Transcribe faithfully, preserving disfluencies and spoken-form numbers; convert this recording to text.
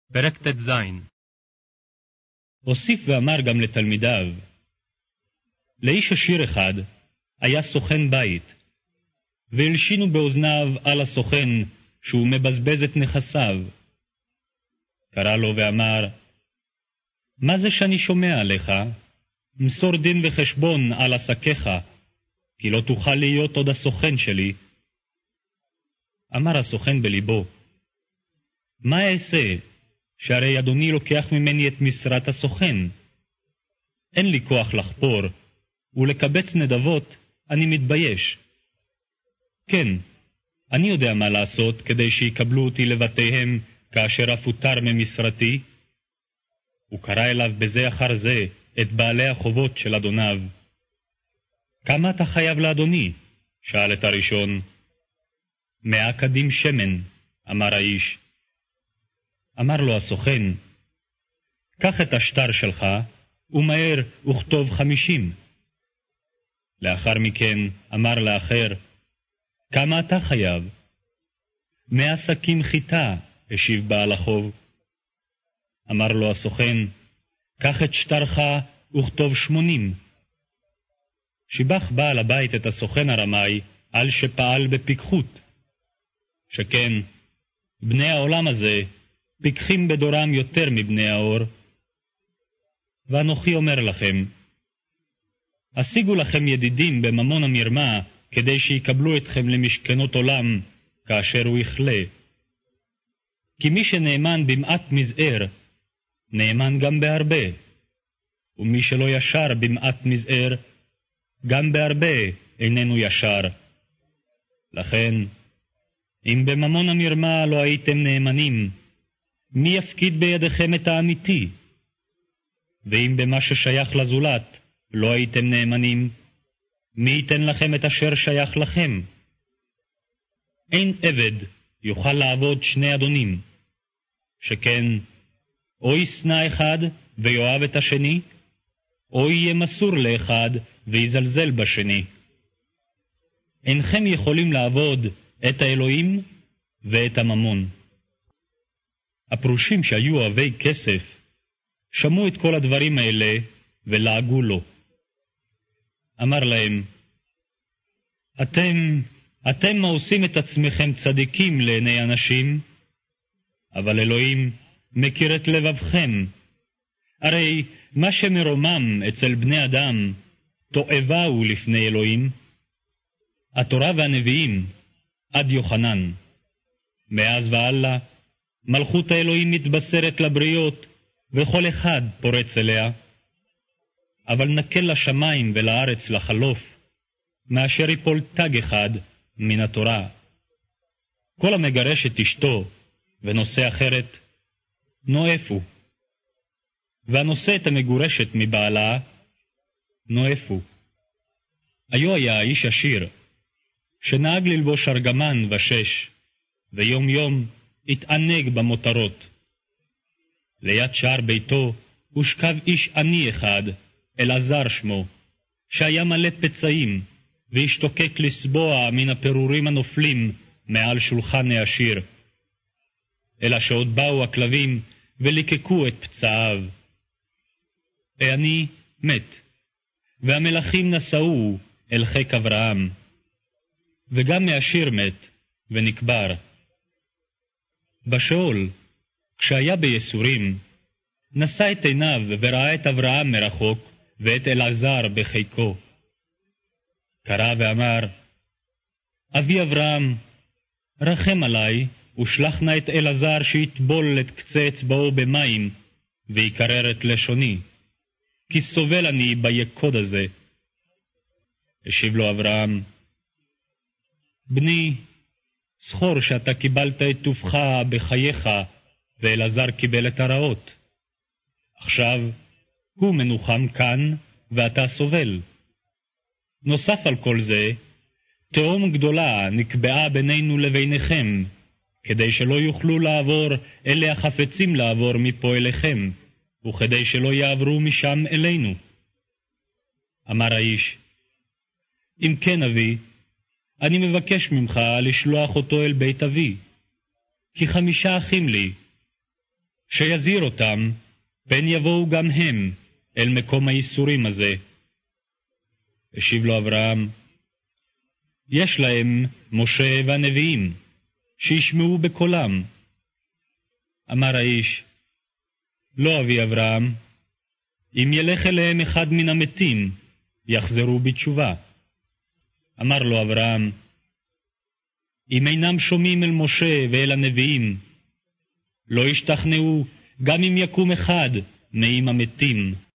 פרק ט"ז. הוסיף ואמר גם לתלמידיו, לאיש עשיר אחד היה סוכן בית, והלשינו באוזניו על הסוכן שהוא מבזבז את נכסיו. קרא לו ואמר, מה זה שאני שומע עליך? מסור דין וחשבון על עסקיך, כי לא תוכל להיות עוד הסוכן שלי. אמר הסוכן בליבו, מה אעשה, שהרי אדוני לוקח ממני את משרת הסוכן? אין לי כוח לחפור, ולקבץ נדבות אני מתבייש. כן, אני יודע מה לעשות כדי שיקבלו אותי לבתיהם כאשר אפוטר ממשרתי. הוא קרא אליו בזה אחר זה את בעלי החובות של אדוניו. כמה אתה חייב לאדוני? שאל את הראשון. מאה קדים שמן, אמר האיש. אמר לו הסוכן, קח את השטר שלך, ומהר וכתוב חמישים. לאחר מכן אמר לאחר, כמה אתה חייב? מאה שקים חיטה, השיב בעל החוב. אמר לו הסוכן, קח את שטרך וכתוב שמונים. שיבח בעל הבית את הסוכן הרמאי על שפעל בפיקחות. שכן, בני העולם הזה פיקחים בדורם יותר מבני האור. ואנוכי אומר לכם, השיגו לכם ידידים בממון המרמה, כדי שיקבלו אתכם למשכנות עולם, כאשר הוא יכלה. כי מי שנאמן במעט מזער, נאמן גם בהרבה, ומי שלא ישר במעט מזער, גם בהרבה איננו ישר. לכן, אם בממון המרמה לא הייתם נאמנים, מי יפקיד בידיכם את האמיתי? ואם במה ששייך לזולת לא הייתם נאמנים, מי ייתן לכם את אשר שייך לכם? אין עבד יוכל לעבוד שני אדונים, שכן או ישנא אחד ויואב את השני, או יהיה מסור לאחד ויזלזל בשני. אינכם יכולים לעבוד את האלוהים ואת הממון. הפרושים שהיו אוהבי כסף שמעו את כל הדברים האלה ולעגו לו. אמר להם, אתם, אתם עושים את עצמכם צדיקים לעיני אנשים, אבל אלוהים מכיר את לבבכם. הרי מה שמרומם אצל בני אדם, תועבה הוא לפני אלוהים. התורה והנביאים, עד יוחנן. מאז והלאה, מלכות האלוהים מתבשרת לבריות, וכל אחד פורץ אליה. אבל נקל לשמיים ולארץ לחלוף, מאשר יפול תג אחד מן התורה. כל המגרש את אשתו, ונושא אחרת, נואפו. והנושא את המגורשת מבעלה, נואפו. היו היה איש עשיר, שנהג ללבוש ארגמן ושש, ויום יום התענג במותרות. ליד שער ביתו הושכב איש עני אחד, אלעזר שמו, שהיה מלא פצעים, והשתוקק לסבוע מן הפירורים הנופלים מעל שולחן העשיר. אלא שעוד באו הכלבים וליקקו את פצעיו. העני מת, והמלאכים נסעו אל חיק אברהם. וגם העשיר מת ונקבר. בשאול, כשהיה בייסורים, נשא את עיניו וראה את אברהם מרחוק, ואת אלעזר בחיקו. קרא ואמר, אבי אברהם, רחם עלי, ושלח נא את אלעזר שיטבול את קצה אצבעו במים, ויקרר את לשוני, כי סובל אני ביקוד הזה. השיב לו אברהם, בני, זכור שאתה קיבלת את טובך בחייך, ואלעזר קיבל את הרעות. עכשיו הוא מנוחם כאן, ואתה סובל. נוסף על כל זה, תהום גדולה נקבעה בינינו לביניכם, כדי שלא יוכלו לעבור אלה החפצים לעבור מפה אליכם, וכדי שלא יעברו משם אלינו. אמר האיש, אם כן אבי, אני מבקש ממך לשלוח אותו אל בית אבי, כי חמישה אחים לי, שיזהיר אותם, פן יבואו גם הם אל מקום הייסורים הזה. השיב לו אברהם, יש להם משה והנביאים, שישמעו בקולם. אמר האיש, לא אבי אברהם, אם ילך אליהם אחד מן המתים, יחזרו בתשובה. אמר לו אברהם, אם אינם שומעים אל משה ואל הנביאים, לא ישתכנעו גם אם יקום אחד מעם המתים.